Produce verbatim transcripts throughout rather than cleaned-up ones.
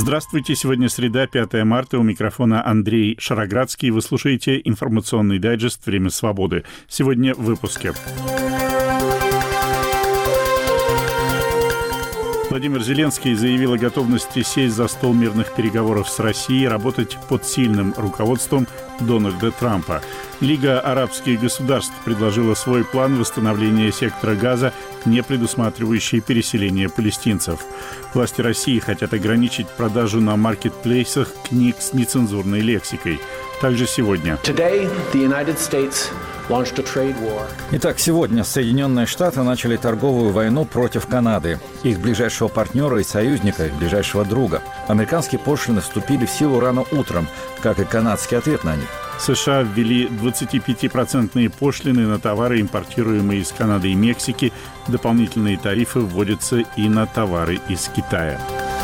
Здравствуйте, сегодня среда, пятое марта, у микрофона Андрей Шароградский. Вы слушаете информационный дайджест «Время свободы». Сегодня в выпуске. Владимир Зеленский заявил о готовности сесть за стол мирных переговоров с Россией и работать под сильным руководством Дональда Трампа. Лига арабских государств предложила свой план восстановления сектора Газа, не предусматривающий переселение палестинцев. Власти России хотят ограничить продажу на маркетплейсах книг с нецензурной лексикой. Также сегодня. Итак, сегодня Соединенные Штаты начали торговую войну против Канады, их ближайшего партнера и союзника, их ближайшего друга. Американские пошлины вступили в силу рано утром, как и канадский ответ на них. США ввели двадцатипятипроцентные пошлины на товары, импортируемые из Канады и Мексики. Дополнительные тарифы вводятся и на товары из Китая.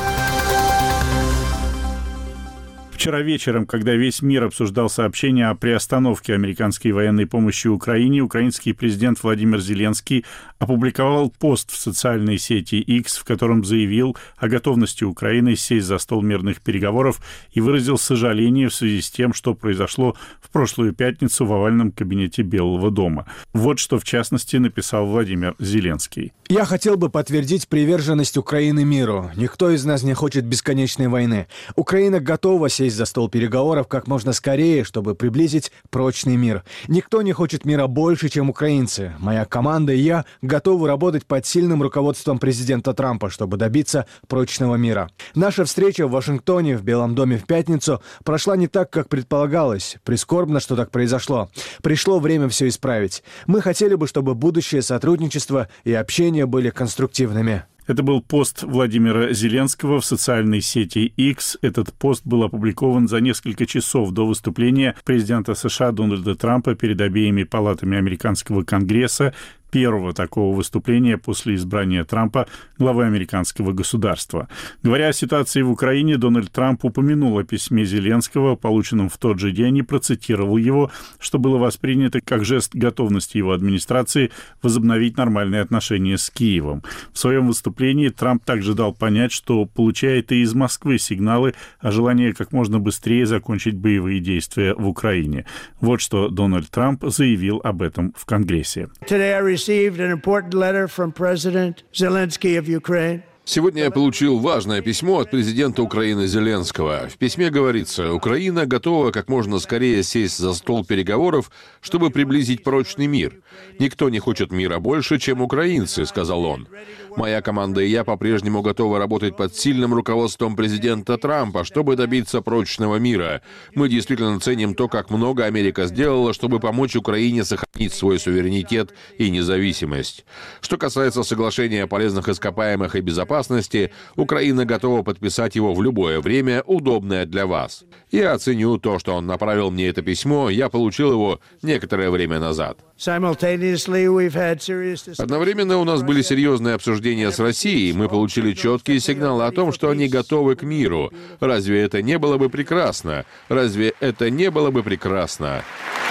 Вчера вечером, когда весь мир обсуждал сообщение о приостановке американской военной помощи Украине, украинский президент Владимир Зеленский опубликовал пост в социальной сети X, в котором заявил о готовности Украины сесть за стол мирных переговоров и выразил сожаление в связи с тем, что произошло в прошлую пятницу в овальном кабинете Белого дома. Вот что, в частности, написал Владимир Зеленский. «Я хотел бы подтвердить приверженность Украины миру. Никто из нас не хочет бесконечной войны. Украина готова сесть за стол переговоров как можно скорее, чтобы приблизить прочный мир. Никто не хочет мира больше, чем украинцы. Моя команда и я готовы работать под сильным руководством президента Трампа, чтобы добиться прочного мира. Наша встреча в Вашингтоне, в Белом доме в пятницу, прошла не так, как предполагалось. Прискорбно, что так произошло. Пришло время все исправить. Мы хотели бы, чтобы будущее сотрудничество и общение были конструктивными». Это был пост Владимира Зеленского в социальной сети X. Этот пост был опубликован за несколько часов до выступления президента США Дональда Трампа перед обеими палатами американского Конгресса, первого такого выступления после избрания Трампа главой американского государства. Говоря о ситуации в Украине, Дональд Трамп упомянул о письме Зеленского, полученном в тот же день, и процитировал его, что было воспринято как жест готовности его администрации возобновить нормальные отношения с Киевом. В своем выступлении Трамп также дал понять, что получает и из Москвы сигналы о желании как можно быстрее закончить боевые действия в Украине. Вот что Дональд Трамп заявил об этом в Конгрессе. Сегодня я получил важное письмо от президента Украины Зеленского. В письме говорится: «Украина готова как можно скорее сесть за стол переговоров, чтобы приблизить прочный мир. Никто не хочет мира больше, чем украинцы», — сказал он. «Моя команда и я по-прежнему готовы работать под сильным руководством президента Трампа, чтобы добиться прочного мира. Мы действительно ценим то, как много Америка сделала, чтобы помочь Украине сохранить свой суверенитет и независимость. Что касается соглашения о полезных ископаемых и безопасности, Украина готова подписать его в любое время, удобное для вас. Я оценю то, что он направил мне это письмо, я получил его некоторое время назад». Одновременно у нас были серьезные обсуждения с Россией. Мы получили четкие сигналы о том, что они готовы к миру. Разве это не было бы прекрасно? Разве это не было бы прекрасно?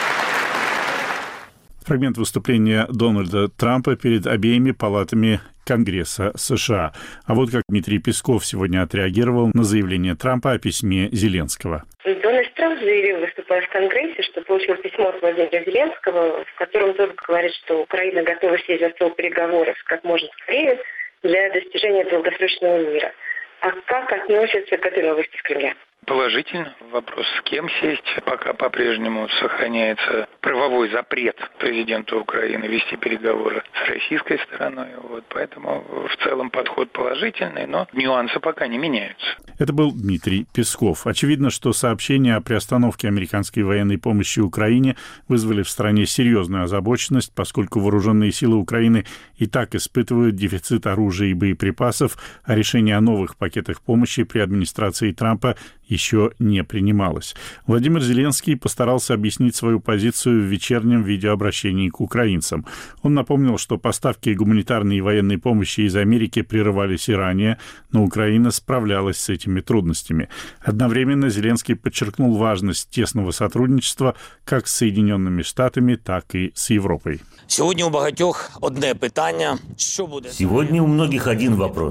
Фрагмент выступления Дональда Трампа перед обеими палатами Конгресса США. А вот как Дмитрий Песков сегодня отреагировал на заявление Трампа о письме Зеленского. Дональд Трамп заявил, выступая в Конгрессе, что получил письмо от Владимира Зеленского, в котором тот говорит, что Украина готова сесть за стол переговоров как можно скорее для достижения долгосрочного мира. А как относятся к этой новости в Кремле? Положительно. Вопрос, с кем сесть, пока по-прежнему сохраняется правовой запрет президенту Украины вести переговоры с российской стороной. Вот, поэтому в целом подход положительный, но нюансы пока не меняются. Это был Дмитрий Песков. Очевидно, что сообщения о приостановке американской военной помощи Украине вызвали в стране серьезную озабоченность, поскольку вооруженные силы Украины и так испытывают дефицит оружия и боеприпасов, а решение о новых пакетах помощи при администрации Трампа еще не принималось. Владимир Зеленский постарался объяснить свою позицию в вечернем видеообращении к украинцам. Он напомнил, что поставки гуманитарной и военной помощи из Америки прерывались и ранее, но Украина справлялась с этими трудностями. Одновременно Зеленский подчеркнул важность тесного сотрудничества как с Соединенными Штатами, так и с Европой. Сегодня у багатьох одне питання, что будет... Сегодня у многих один вопрос.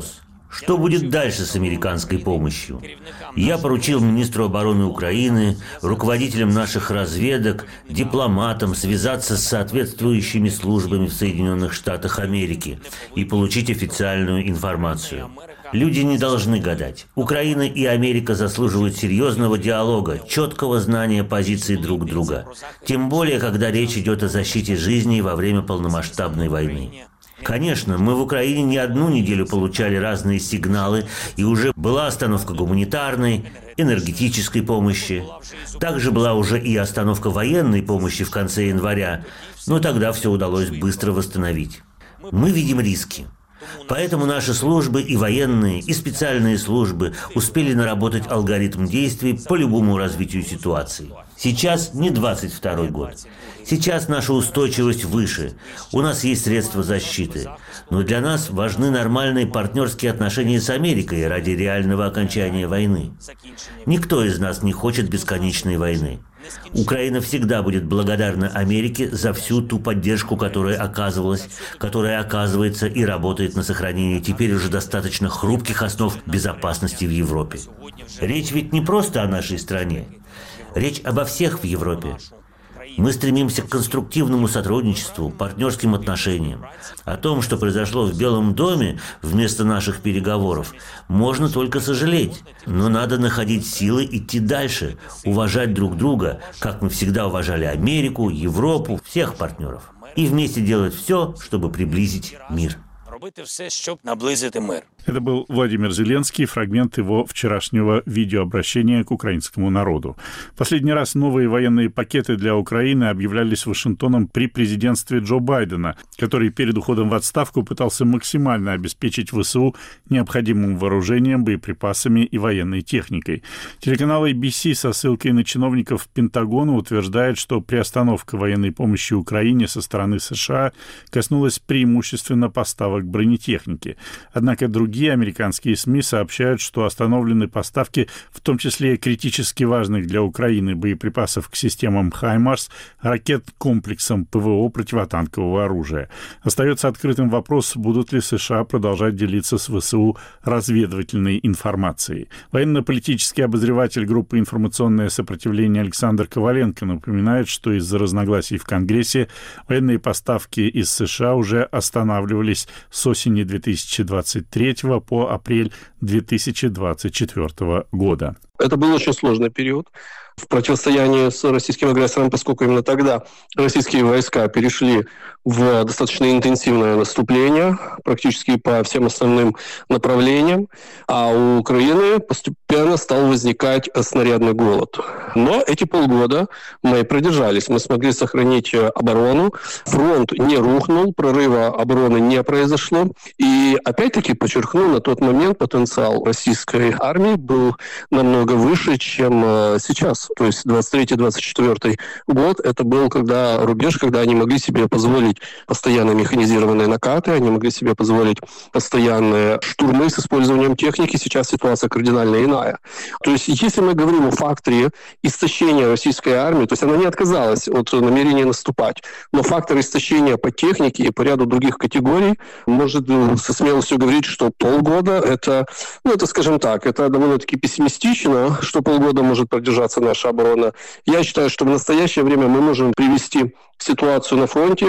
Что будет дальше с американской помощью? Я поручил министру обороны Украины, руководителям наших разведок, дипломатам связаться с соответствующими службами в Соединенных Штатах Америки и получить официальную информацию. Люди не должны гадать. Украина и Америка заслуживают серьезного диалога, четкого знания позиций друг друга. Тем более, когда речь идет о защите жизней во время полномасштабной войны. Конечно, мы в Украине не одну неделю получали разные сигналы, и уже была остановка гуманитарной, энергетической помощи. Также была уже и остановка военной помощи в конце января, но тогда все удалось быстро восстановить. Мы видим риски. Поэтому наши службы, и военные, и специальные службы, успели наработать алгоритм действий по любому развитию ситуации. Сейчас не двадцать второй год. Сейчас наша устойчивость выше. У нас есть средства защиты. Но для нас важны нормальные партнерские отношения с Америкой ради реального окончания войны. Никто из нас не хочет бесконечной войны. Украина всегда будет благодарна Америке за всю ту поддержку, которая оказывалась, которая оказывается и работает на сохранении теперь уже достаточно хрупких основ безопасности в Европе. Речь ведь не просто о нашей стране. Речь обо всех в Европе. Мы стремимся к конструктивному сотрудничеству, партнерским отношениям. О том, что произошло в Белом доме вместо наших переговоров, можно только сожалеть. Но надо находить силы идти дальше, уважать друг друга, как мы всегда уважали Америку, Европу, всех партнеров. И вместе делать все, чтобы приблизить мир. Робити все, щоб наблизити мир. Это был Владимир Зеленский, фрагмент его вчерашнего видеообращения к украинскому народу. Последний раз новые военные пакеты для Украины объявлялись Вашингтоном при президентстве Джо Байдена, который перед уходом в отставку пытался максимально обеспечить ВСУ необходимым вооружением, боеприпасами и военной техникой. Телеканал эй би си со ссылкой на чиновников Пентагона утверждает, что приостановка военной помощи Украине со стороны США коснулась преимущественно поставок бронетехники. Однако другие Другие американские СМИ сообщают, что остановлены поставки, в том числе критически важных для Украины боеприпасов к системам «Хаймарс», ракет комплексам ПВО противотанкового оружия. Остается открытым вопрос, будут ли США продолжать делиться с ВСУ разведывательной информацией. Военно-политический обозреватель группы «Информационное сопротивление» Александр Коваленко напоминает, что из-за разногласий в Конгрессе военные поставки из США уже останавливались с осени две тысячи двадцать третьего по апрель две тысячи двадцать четвёртого года. Это был очень сложный период в противостоянии с российским агрессором, поскольку именно тогда российские войска перешли в достаточно интенсивное наступление практически по всем основным направлениям, а у Украины постепенно стал возникать снарядный голод. Но эти полгода мы продержались, мы смогли сохранить оборону, фронт не рухнул, прорыва обороны не произошло. И опять-таки подчеркну, на тот момент потенциал российской армии был намного выше, чем сейчас. То есть двадцать третий — двадцать четвёртый год, это был когда рубеж, когда они могли себе позволить постоянно механизированные накаты, они могли себе позволить постоянные штурмы с использованием техники. Сейчас ситуация кардинально иная. То есть если мы говорим о факторе истощения российской армии, то есть она не отказалась от намерения наступать, но фактор истощения по технике и по ряду других категорий может со смелостью говорить, что полгода это, ну это, скажем так, это довольно-таки пессимистично, что полгода может продержаться наша оборона. Я считаю, что в настоящее время мы можем привести ситуацию на фронте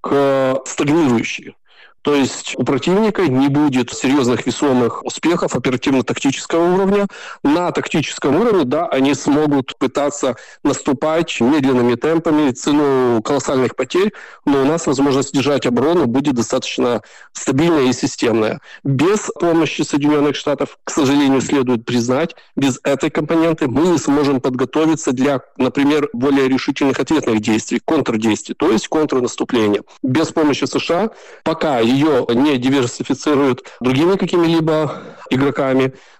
к стагнирующей. То есть у противника не будет серьезных весомых успехов оперативно-тактического уровня. На тактическом уровне, да, они смогут пытаться наступать медленными темпами, цену колоссальных потерь, но у нас возможность держать оборону будет достаточно стабильная и системная. Без помощи Соединенных Штатов, к сожалению, следует признать, без этой компоненты мы не сможем подготовиться для, например, более решительных ответных действий, контрдействий, то есть контрнаступления. Без помощи США, пока ее не диверсифицируют другими какими-либо игроками,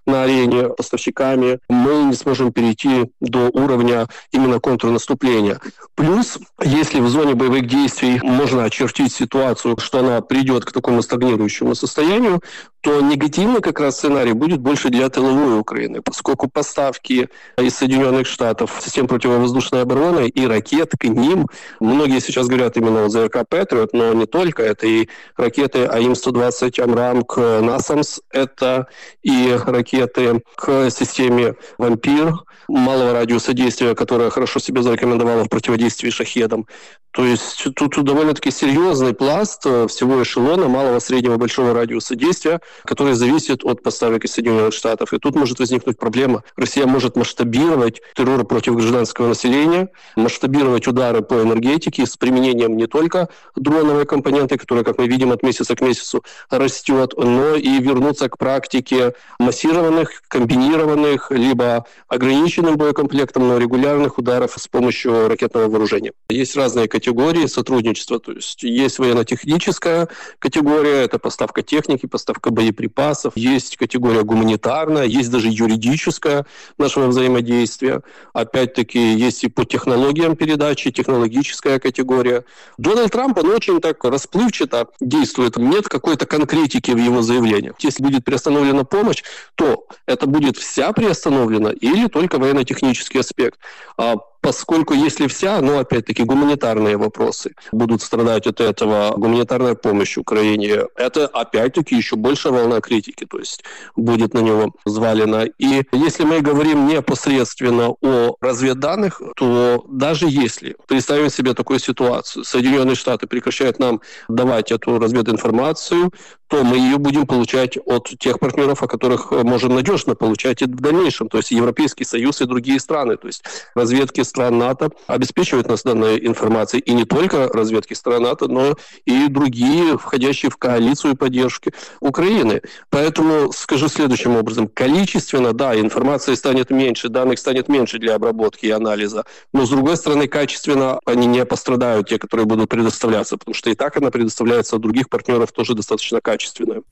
на арене поставщиками, мы не сможем перейти до уровня именно контрнаступления. Плюс, если в зоне боевых действий можно очертить ситуацию, что она придет к такому стагнирующему состоянию, то негативный как раз сценарий будет больше для тыловой Украины, поскольку поставки из Соединенных Штатов систем противовоздушной обороны и ракет к ним, многие сейчас говорят именно о ЗРК «Патриот», но не только, это и ракеты А М сто двадцать «Амрам» к «Насамс», это и ракеты к системе «Вампир» малого радиуса действия, которая хорошо себя зарекомендовала в противодействии шахедам. То есть тут, тут довольно-таки серьезный пласт всего эшелона малого, среднего, большого радиуса действия, который зависит от поставок из Соединенных Штатов. И тут может возникнуть проблема. Россия может масштабировать террор против гражданского населения, масштабировать удары по энергетике с применением не только дроновой компоненты, которая, как мы видим, от месяца к месяцу растет, но и вернуться к практике массированных, комбинированных, либо ограниченным боекомплектом, но регулярных ударов с помощью ракетного вооружения. Есть разные категории сотрудничества. То есть есть военно-техническая категория, это поставка техники, поставка боеприпасов. Есть категория гуманитарная, есть даже юридическая нашего взаимодействия. Опять-таки есть и по технологиям передачи, технологическая категория. Дональд Трамп, он очень так расплывчато действует. Нет какой-то конкретики в его заявлениях. Если будет приостановлена помощь, то это будет вся приостановлена или только военно-технический аспект. А поскольку если вся, ну, опять-таки, гуманитарные вопросы будут страдать от этого, гуманитарная помощь Украине, это, опять-таки, еще большая волна критики, то есть будет на него взвалена. И если мы говорим непосредственно о разведданных, то даже если представим себе такую ситуацию, Соединенные Штаты прекращают нам давать эту развединформацию, то мы ее будем получать от тех партнеров, о которых можем надежно получать и в дальнейшем, то есть Европейский Союз и другие страны, то есть разведки стран НАТО обеспечивают нас данной информацией, и не только разведки стран НАТО, но и другие, входящие в коалицию поддержки Украины. Поэтому скажу следующим образом. Количественно, да, информации станет меньше, данных станет меньше для обработки и анализа, но, с другой стороны, качественно они не пострадают, те, которые будут предоставляться, потому что и так она предоставляется от других партнеров тоже достаточно качественно.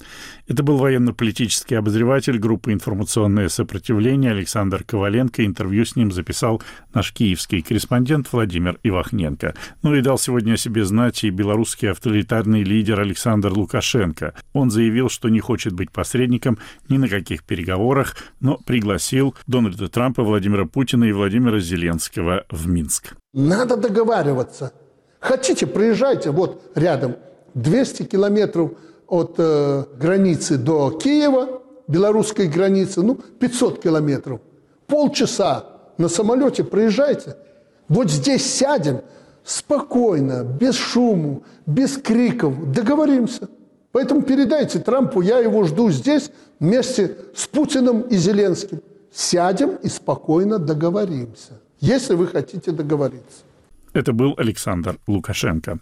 Это был военно-политический обозреватель группы «Информационное сопротивление» Александр Коваленко. Интервью с ним записал наш киевский корреспондент Владимир Ивахненко. Ну и дал сегодня о себе знать и белорусский авторитарный лидер Александр Лукашенко. Он заявил, что не хочет быть посредником ни на каких переговорах, но пригласил Дональда Трампа, Владимира Путина и Владимира Зеленского в Минск. Надо договариваться. Хотите, приезжайте, вот рядом, двести километров от э, границы до Киева, белорусской границы, ну, пятьсот километров. Полчаса на самолете приезжайте. Вот здесь сядем спокойно, без шуму, без криков, договоримся. Поэтому передайте Трампу, я его жду здесь вместе с Путиным и Зеленским. Сядем и спокойно договоримся, если вы хотите договориться. Это был Александр Лукашенко.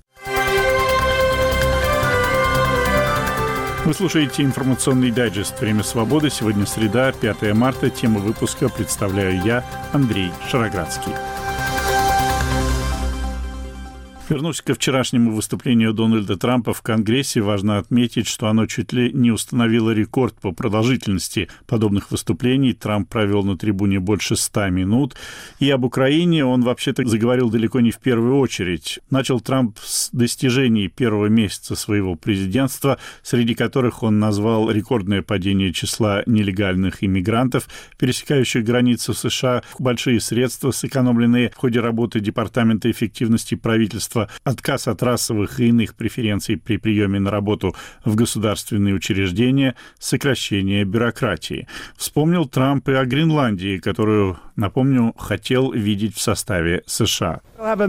Вы слушаете информационный дайджест «Время свободы». Сегодня среда, пятое марта. Тему выпуска представляю я, Андрей Шароградский. Вернусь ко вчерашнему выступлению Дональда Трампа в Конгрессе. Важно отметить, что оно чуть ли не установило рекорд по продолжительности подобных выступлений. Трамп провел на трибуне больше ста минут. И об Украине он вообще-то заговорил далеко не в первую очередь. Начал Трамп с достижений первого месяца своего президентства, среди которых он назвал рекордное падение числа нелегальных иммигрантов, пересекающих границу США, большие средства, сэкономленные в ходе работы Департамента эффективности правительства, отказ от расовых и иных преференций при приеме на работу в государственные учреждения, сокращение бюрократии. Вспомнил Трамп и о Гренландии, которую, напомню, хотел видеть в составе США.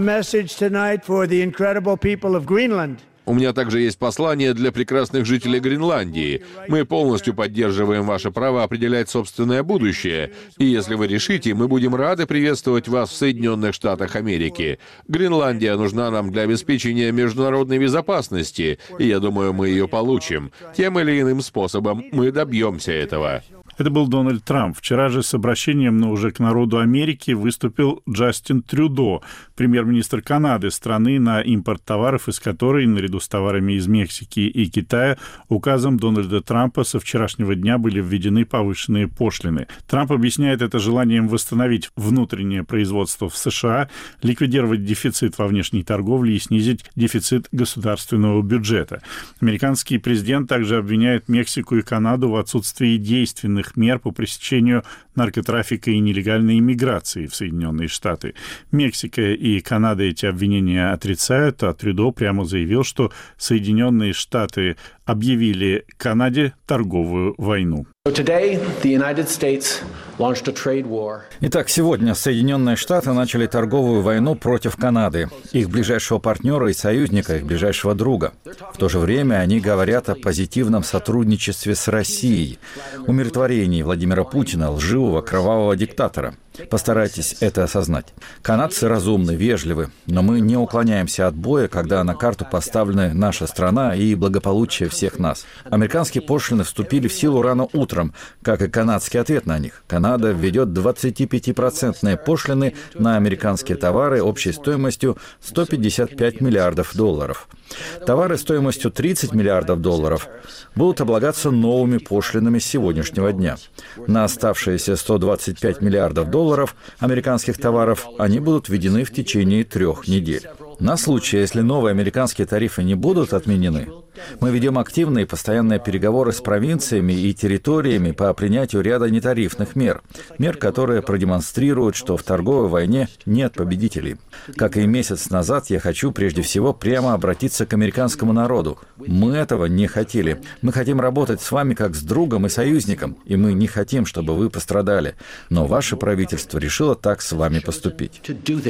У меня также есть послание для прекрасных жителей Гренландии. Мы полностью поддерживаем ваше право определять собственное будущее. И если вы решите, мы будем рады приветствовать вас в Соединенных Штатах Америки. Гренландия нужна нам для обеспечения международной безопасности, и я думаю, мы ее получим. Тем или иным способом мы добьемся этого. Это был Дональд Трамп. Вчера же с обращением, но уже к народу Америки, выступил Джастин Трюдо, премьер-министр Канады, страны, на импорт товаров, из которой, наряду с товарами из Мексики и Китая, указом Дональда Трампа со вчерашнего дня были введены повышенные пошлины. Трамп объясняет это желанием восстановить внутреннее производство в США, ликвидировать дефицит во внешней торговле и снизить дефицит государственного бюджета. Американский президент также обвиняет Мексику и Канаду в отсутствии действенных мер по пресечению наркотрафика и нелегальной иммиграции в Соединенные Штаты. Мексика и Канада эти обвинения отрицают, а Трюдо прямо заявил, что Соединенные Штаты объявили Канаде торговую войну. Итак, сегодня Соединенные Штаты начали торговую войну против Канады, их ближайшего партнера и союзника, их ближайшего друга. В то же время они говорят о позитивном сотрудничестве с Россией, умиротворении Владимира Путина, лживого, кровавого диктатора. Постарайтесь это осознать. Канадцы разумны, вежливы, но мы не уклоняемся от боя, когда на карту поставлены наша страна и благополучие всех нас. Американские пошлины вступили в силу рано утром, как и канадский ответ на них. Канада введет двадцатипятипроцентные пошлины на американские товары общей стоимостью сто пятьдесят пять миллиардов долларов. Товары стоимостью тридцать миллиардов долларов будут облагаться новыми пошлинами с сегодняшнего дня. На оставшиеся сто двадцать пять миллиардов долларов американских товаров они будут введены в течение трех недель. На случай, если новые американские тарифы не будут отменены, мы ведем активные и постоянные переговоры с провинциями и территориями по принятию ряда нетарифных мер. Мер, которые продемонстрируют, что в торговой войне нет победителей. Как и месяц назад, я хочу прежде всего прямо обратиться к американскому народу. Мы этого не хотели. Мы хотим работать с вами как с другом и союзником, и мы не хотим, чтобы вы пострадали. Но ваше правительство решило так с вами поступить.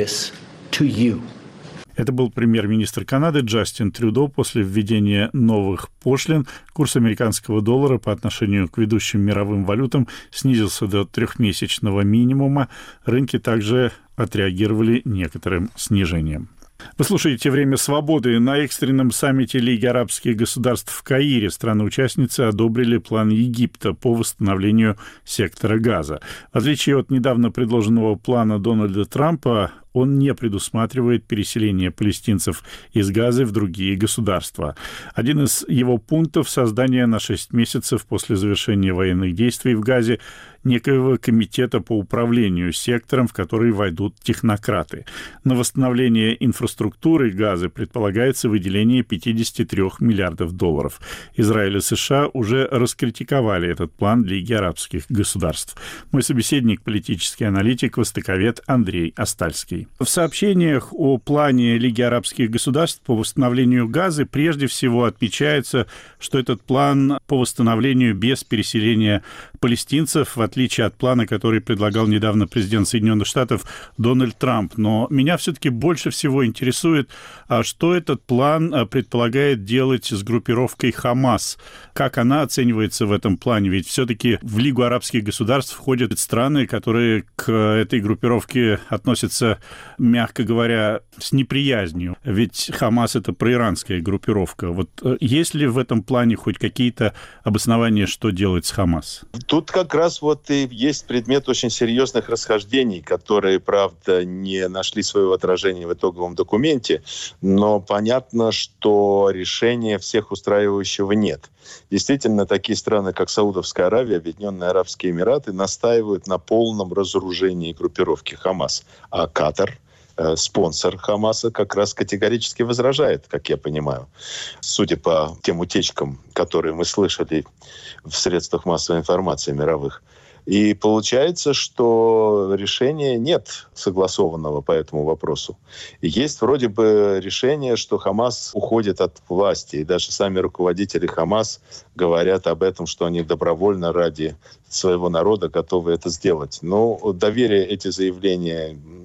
Это был премьер-министр Канады Джастин Трюдо. После введения новых пошлин курс американского доллара по отношению к ведущим мировым валютам снизился до трехмесячного минимума. Рынки также отреагировали некоторым снижением. Вы слушаете «Время свободы». На экстренном саммите Лиги арабских государств в Каире страны-участницы одобрили план Египта по восстановлению сектора Газа. В отличие от недавно предложенного плана Дональда Трампа, он не предусматривает переселение палестинцев из Газы в другие государства. Один из его пунктов — создание на шесть месяцев после завершения военных действий в Газе некоего комитета по управлению сектором, в который войдут технократы. На восстановление инфраструктуры Газы предполагается выделение пятьдесят три миллиардов долларов. Израиль и США уже раскритиковали этот план Лиги арабских государств. Мой собеседник — политический аналитик, востоковед Андрей Остальский. В сообщениях о плане Лиги арабских государств по восстановлению Газы прежде всего отмечается, что этот план по восстановлению без переселения палестинцев, в отличие от плана, который предлагал недавно президент Соединенных Штатов Дональд Трамп. Но меня все-таки больше всего интересует, что этот план предполагает делать с группировкой Хамас. Как она оценивается в этом плане? Ведь все-таки в Лигу арабских государств входят страны, которые к этой группировке относятся, мягко говоря, с неприязнью. Ведь Хамас — это проиранская группировка. Вот есть ли в этом плане хоть какие-то обоснования, что делать с Хамас? Тут как раз вот и есть предмет очень серьезных расхождений, которые, правда, не нашли своего отражения в итоговом документе, но понятно, что решения всех устраивающего нет. Действительно, такие страны, как Саудовская Аравия, Объединенные Арабские Эмираты, настаивают на полном разоружении группировки Хамас. А Катар, спонсор Хамаса, как раз категорически возражает, как я понимаю. Судя по тем утечкам, которые мы слышали в средствах массовой информации мировых. И получается, что решения нет согласованного по этому вопросу. И есть вроде бы решение, что Хамас уходит от власти. И даже сами руководители Хамас говорят об этом, что они добровольно ради своего народа готовы это сделать. Но доверие эти заявления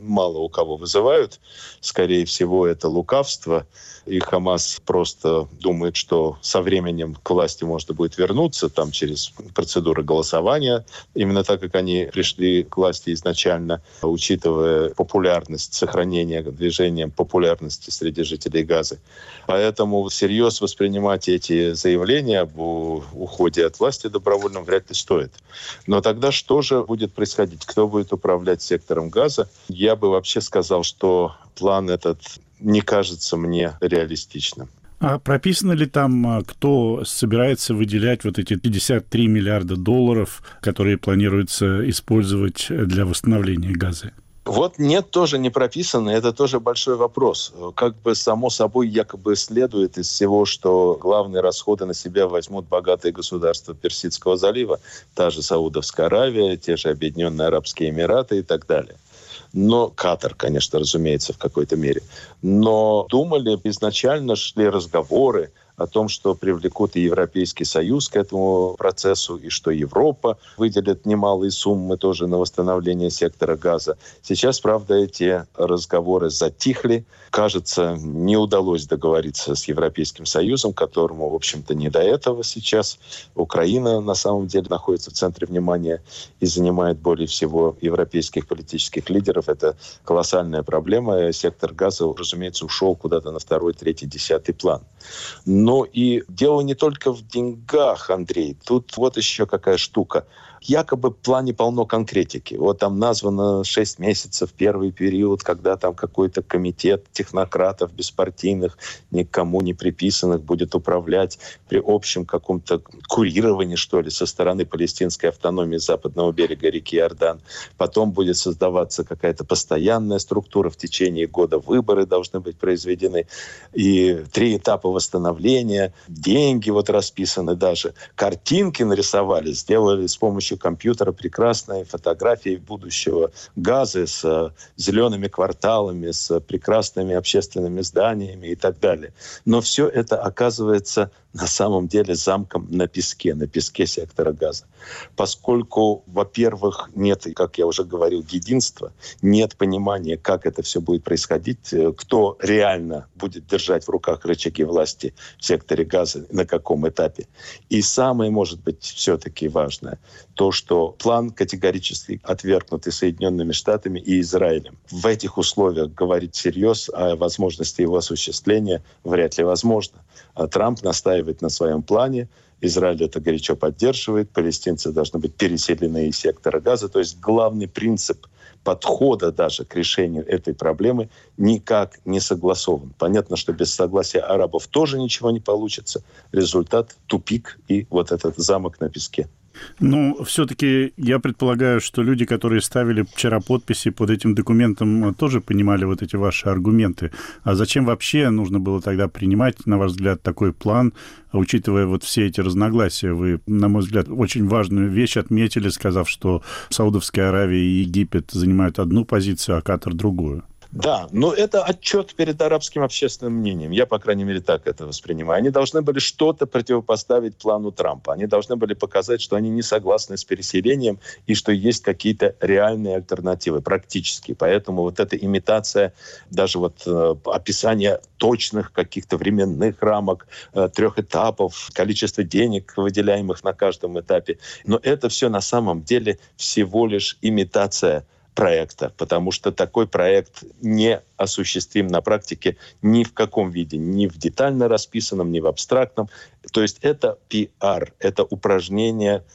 мало у кого вызывают. Скорее всего, это лукавство. И Хамас просто думает, что со временем к власти можно будет вернуться там, через процедуры голосования. Именно так, как они пришли к власти изначально, учитывая популярность, сохранение движением популярности среди жителей Газы. Поэтому всерьез воспринимать эти заявления об уходе от власти добровольном вряд ли стоит. Но тогда что же будет происходить? Кто будет управлять сектором Газа? Я бы вообще сказал, что план этот не кажется мне реалистичным. А прописано ли там, кто собирается выделять вот эти пятьдесят три миллиарда долларов, которые планируется использовать для восстановления Газы? Вот нет, тоже не прописано. Это тоже большой вопрос. Как бы само собой якобы следует из всего, что главные расходы на себя возьмут богатые государства Персидского залива, та же Саудовская Аравия, те же Объединенные Арабские Эмираты и так далее. Но Катар, конечно, разумеется, в какой-то мере. Но думали, изначально шли разговоры о том, что привлекут и Европейский Союз к этому процессу, и что Европа выделит немалые суммы тоже на восстановление сектора Газа. Сейчас, правда, эти разговоры затихли. Кажется, не удалось договориться с Европейским Союзом, которому, в общем-то, не до этого сейчас. Украина, на самом деле, находится в центре внимания и занимает более всего европейских политических лидеров. Это колоссальная проблема. Сектор Газа, разумеется, ушел куда-то на второй, третий, десятый план. Но и дело не только в деньгах, Андрей. Тут вот еще какая штука. Якобы в плане полно конкретики. Вот там названо шесть месяцев, первый период, когда там какой-то комитет технократов беспартийных, никому не приписанных, будет управлять при общем каком-то курировании, что ли, со стороны палестинской автономии западного берега реки Иордан. Потом будет создаваться какая-то постоянная структура. В течение года выборы должны быть произведены. И три этапа восстановления. Деньги вот расписаны даже. Картинки нарисовали, сделали с помощью компьютера прекрасные фотографии будущего Газы с э, зелеными кварталами, с прекрасными общественными зданиями и так далее. Но все это оказывается на самом деле замком на песке, на песке сектора Газа. Поскольку, во-первых, нет, как я уже говорил, единства, нет понимания, как это все будет происходить, кто реально будет держать в руках рычаги власти в секторе Газа, на каком этапе. И самое, может быть, все-таки важное, то, что план категорически отвергнут и Соединенными Штатами, и Израилем. В этих условиях говорить всерьез о возможности его осуществления вряд ли возможно. А Трамп настаивает на своем плане, Израиль это горячо поддерживает, палестинцы должны быть переселены из сектора Газа. То есть главный принцип подхода даже к решению этой проблемы никак не согласован. Понятно, что без согласия арабов тоже ничего не получится. Результат — тупик и вот этот замок на песке. Ну, все-таки я предполагаю, что люди, которые ставили вчера подписи под этим документом, тоже понимали вот эти ваши аргументы. А зачем вообще нужно было тогда принимать, на ваш взгляд, такой план, учитывая вот все эти разногласия? Вы, на мой взгляд, очень важную вещь отметили, сказав, что Саудовская Аравия и Египет занимают одну позицию, а Катар — другую. Да, но это отчет перед арабским общественным мнением. Я, по крайней мере, так это воспринимаю. Они должны были что-то противопоставить плану Трампа. Они должны были показать, что они не согласны с переселением и что есть какие-то реальные альтернативы, практически. Поэтому вот эта имитация, даже вот э, описание точных каких-то временных рамок, э, трех этапов, количество денег, выделяемых на каждом этапе. Но это все на самом деле всего лишь имитация проекта, потому что такой проект не осуществим на практике ни в каком виде, ни в детально расписанном, ни в абстрактном. То есть это пиар, это упражнение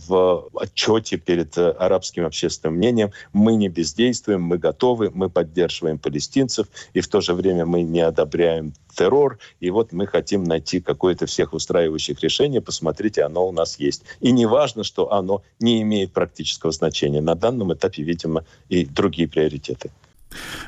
в отчете перед арабским общественным мнением. Мы не бездействуем, мы готовы, мы поддерживаем палестинцев, и в то же время мы не одобряем террор, и вот мы хотим найти какое-то всех устраивающих решение. Посмотрите, оно у нас есть. И не важно, что оно не имеет практического значения. На данном этапе, видимо, и другие приоритеты.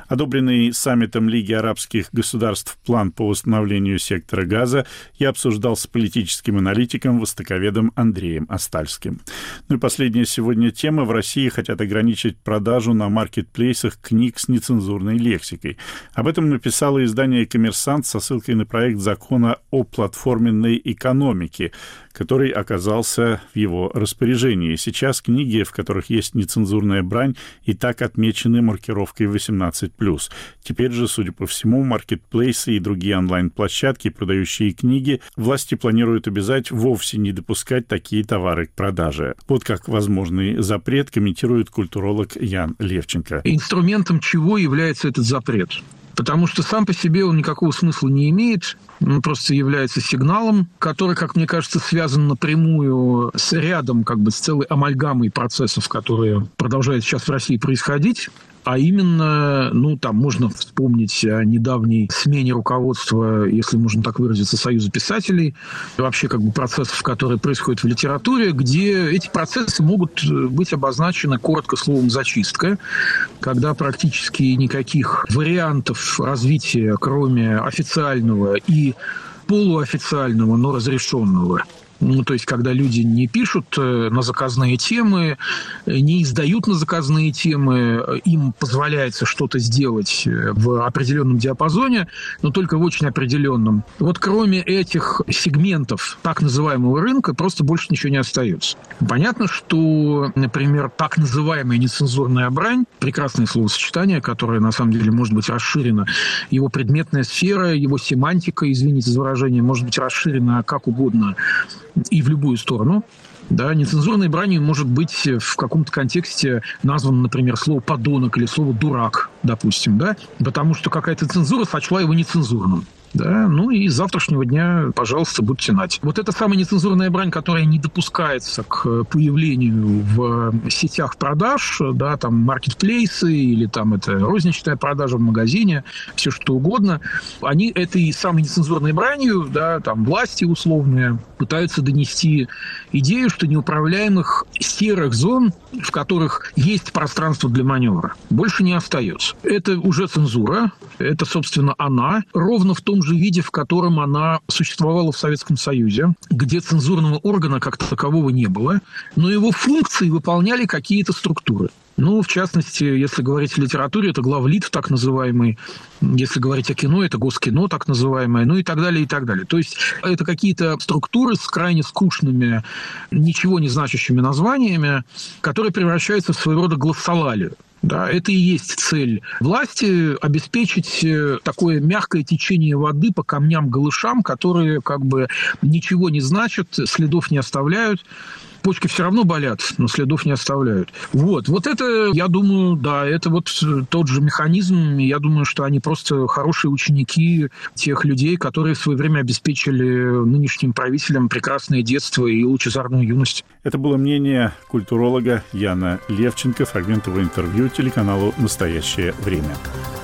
Одобренный саммитом Лиги арабских государств план по восстановлению сектора Газа я обсуждал с политическим аналитиком, востоковедом Андреем Остальским. Ну и последняя сегодня тема. В России хотят ограничить продажу на маркетплейсах книг с нецензурной лексикой. Об этом написало издание «Коммерсант» со ссылкой на проект закона о платформенной экономике, который оказался в его распоряжении. Сейчас книги, в которых есть нецензурная брань, и так отмечены маркировкой восемнадцать плюс. Теперь же, судя по всему, маркетплейсы и другие онлайн-площадки, продающие книги, власти планируют обязать вовсе не допускать такие товары к продаже. Вот как возможный запрет комментирует культуролог Ян Левченко. Инструментом чего является этот запрет? Потому что сам по себе он никакого смысла не имеет. Он просто является сигналом, который, как мне кажется, связан напрямую с рядом, как бы с целой амальгамой процессов, которые продолжают сейчас в России происходить. А именно, ну, там можно вспомнить о недавней смене руководства, если можно так выразиться, Союза писателей, вообще как бы процессов, которые происходят в литературе, где эти процессы могут быть обозначены коротко словом «зачистка», когда практически никаких вариантов развития, кроме официального и полуофициального, но разрешенного, ну, то есть, когда люди не пишут на заказные темы, не издают на заказные темы, им позволяется что-то сделать в определенном диапазоне, но только в очень определенном. Вот кроме этих сегментов так называемого рынка просто больше ничего не остается. Понятно, что, например, так называемая нецензурная брань, прекрасное словосочетание, которое на самом деле может быть расширено, его предметная сфера, его семантика, извините за выражение, может быть расширена как угодно и в любую сторону. Да, нецензурной бранью может быть в каком-то контексте названо, например, слово «подонок» или слово «дурак», допустим, да, потому что какая-то цензура сочла его нецензурным. Да, ну и с завтрашнего дня, пожалуйста, будьте нать. Вот эта самая нецензурная брань, которая не допускается к появлению в сетях продаж, да, там маркетплейсы или там это розничная продажа в магазине, все что угодно, они этой самой нецензурной бранью, да, там власти условные, пытаются донести идею, что неуправляемых серых зон, в которых есть пространство для маневра, больше не остается. Это уже цензура, это, собственно, она, ровно в том же виде, в котором она существовала в Советском Союзе, где цензурного органа как такового не было, но его функции выполняли какие-то структуры. Ну, в частности, если говорить о литературе, это главлит так называемый, если говорить о кино, это Госкино так называемое, ну и так далее, и так далее. То есть это какие-то структуры с крайне скучными, ничего не значащими названиями, которые превращаются в своего рода глоссолалию. Да, это и есть цель власти – обеспечить такое мягкое течение воды по камням-галышам, которые как бы ничего не значат, следов не оставляют. Почки все равно болят, но следов не оставляют. Вот, вот это, я думаю, да, это вот тот же механизм. Я думаю, что они просто хорошие ученики тех людей, которые в свое время обеспечили нынешним правителям прекрасное детство и лучезарную юность. Это было мнение культуролога Яна Левченко, фрагмент его интервью телеканалу «Настоящее время».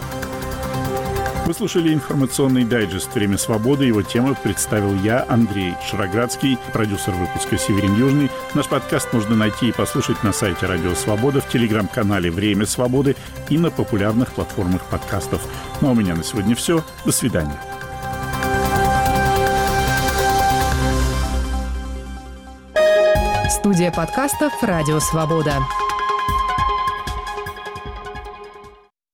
Вы слушали информационный дайджест «Время свободы». Его тему представил я, Андрей Шароградский, продюсер выпуска «Северин Южный». Наш подкаст можно найти и послушать на сайте «Радио Свобода», в телеграм-канале «Время свободы» и на популярных платформах подкастов. Ну а у меня на сегодня все. До свидания. Студия подкастов «Радио Свобода».